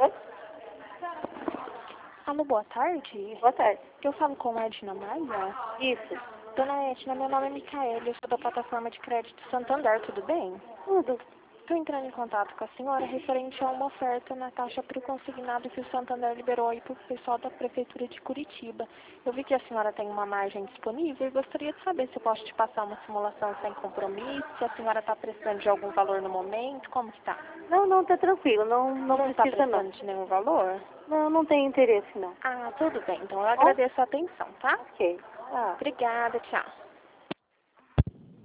Oi? Alô, boa tarde. Boa tarde. Eu falo com a Edna Maia. Isso. Dona Edna, meu nome é Micaela, eu sou da plataforma de crédito Santander, tudo bem? Tudo. Estou entrando em contato com a senhora referente a uma oferta na taxa para o consignado que o Santander liberou aí para o pessoal da Prefeitura de Curitiba. Eu vi que a senhora tem uma margem disponível e gostaria de saber se eu posso te passar uma simulação sem compromisso, se a senhora está precisando de algum valor no momento, como está? Não, tá tranquilo. Não Está precisa, precisando não. de nenhum valor? Não tem interesse, não. Ah, tudo bem, então eu Ó, agradeço a atenção, tá? ok. Ah. Obrigada, tchau.